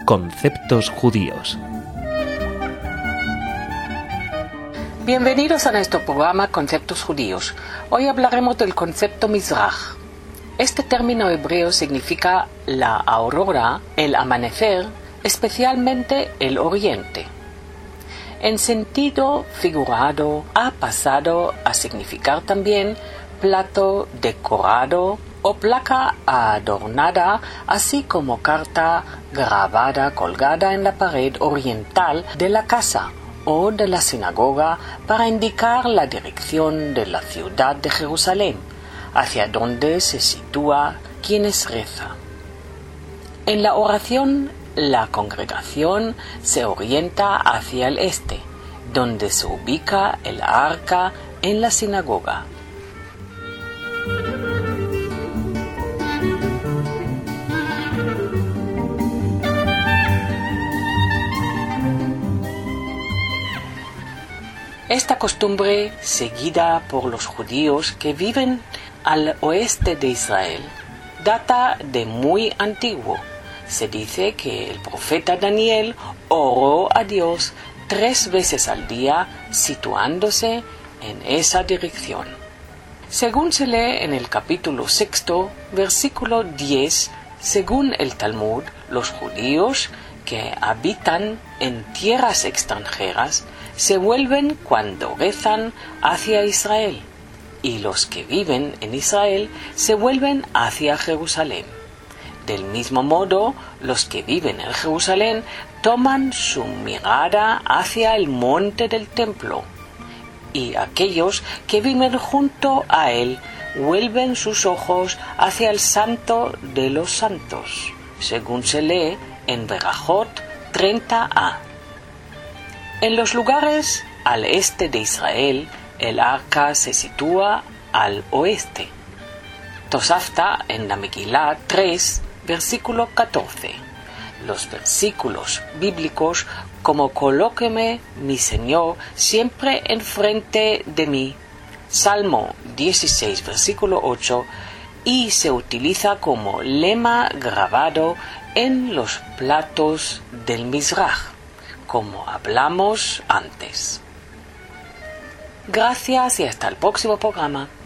Conceptos judíos. Bienvenidos a nuestro programa Conceptos judíos. Hoy hablaremos del concepto Mizrach. Este término hebreo significa la aurora, el amanecer, especialmente el oriente. En sentido figurado, ha pasado a significar también plato decorado o placa adornada, así como carta grabada colgada en la pared oriental de la casa o de la sinagoga para indicar la dirección de la ciudad de Jerusalén, hacia donde se sitúa quienes reza. En la oración, la congregación se orienta hacia el este, donde se ubica el arca en la sinagoga. Esta costumbre, seguida por los judíos que viven al oeste de Israel, data de muy antiguo. Se dice que el profeta Daniel oró a Dios 3 veces al día, situándose en esa dirección. Según se lee en el capítulo 6, versículo 10, según el Talmud, los judíos que habitan en tierras extranjeras se vuelven cuando rezan hacia Israel, y los que viven en Israel se vuelven hacia Jerusalén. Del mismo modo, los que viven en Jerusalén toman su mirada hacia el monte del templo, y aquellos que viven junto a él vuelven sus ojos hacia el Santo de los Santos, según se lee en Berajot 30a. En los lugares al este de Israel, el arca se sitúa al oeste. Tosafta en la Megilá 3, versículo 14. Los versículos bíblicos como colóqueme mi Señor siempre enfrente de mí. Salmo 16, versículo 8, y se utiliza como lema grabado en los platos del Mizrach, como hablamos antes. Gracias y hasta el próximo programa.